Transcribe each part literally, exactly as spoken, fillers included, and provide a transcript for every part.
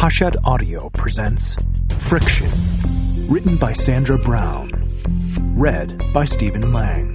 Hachette Audio presents Friction, written by Sandra Brown, read by Stephen Lang.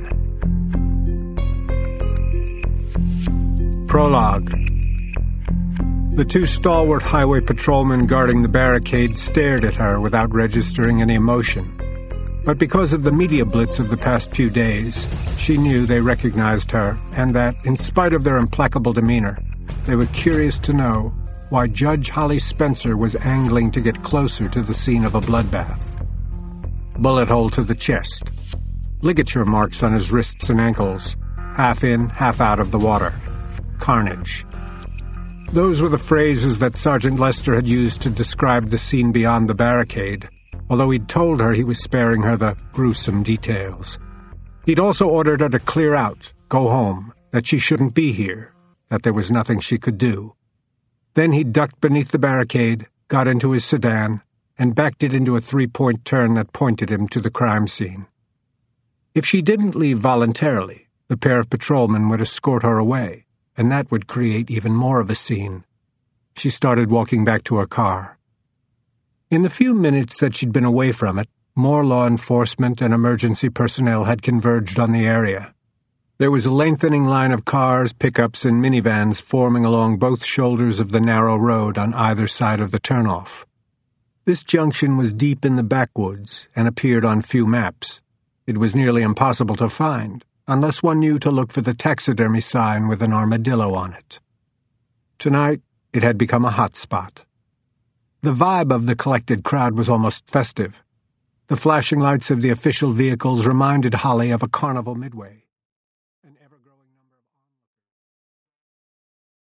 Prologue. The two stalwart highway patrolmen guarding the barricade stared at her without registering any emotion. But because of the media blitz of the past few days, she knew they recognized her, and that, in spite of their implacable demeanor, they were curious to know why Judge Holly Spencer was angling to get closer to the scene of a bloodbath. Bullet hole to the chest. Ligature marks on his wrists and ankles, half in, half out of the water. Carnage. Those were the phrases that Sergeant Lester had used to describe the scene beyond the barricade, although he'd told her he was sparing her the gruesome details. He'd also ordered her to clear out, go home, that she shouldn't be here, that there was nothing she could do. Then he ducked beneath the barricade, got into his sedan, and backed it into a three-point turn that pointed him to the crime scene. If she didn't leave voluntarily, the pair of patrolmen would escort her away, and that would create even more of a scene. She started walking back to her car. In the few minutes that she'd been away from it, more law enforcement and emergency personnel had converged on the area. There was a lengthening line of cars, pickups, and minivans forming along both shoulders of the narrow road on either side of the turnoff. This junction was deep in the backwoods and appeared on few maps. It was nearly impossible to find, unless one knew to look for the taxidermy sign with an armadillo on it. Tonight, it had become a hot spot. The vibe of the collected crowd was almost festive. The flashing lights of the official vehicles reminded Holly of a carnival midway.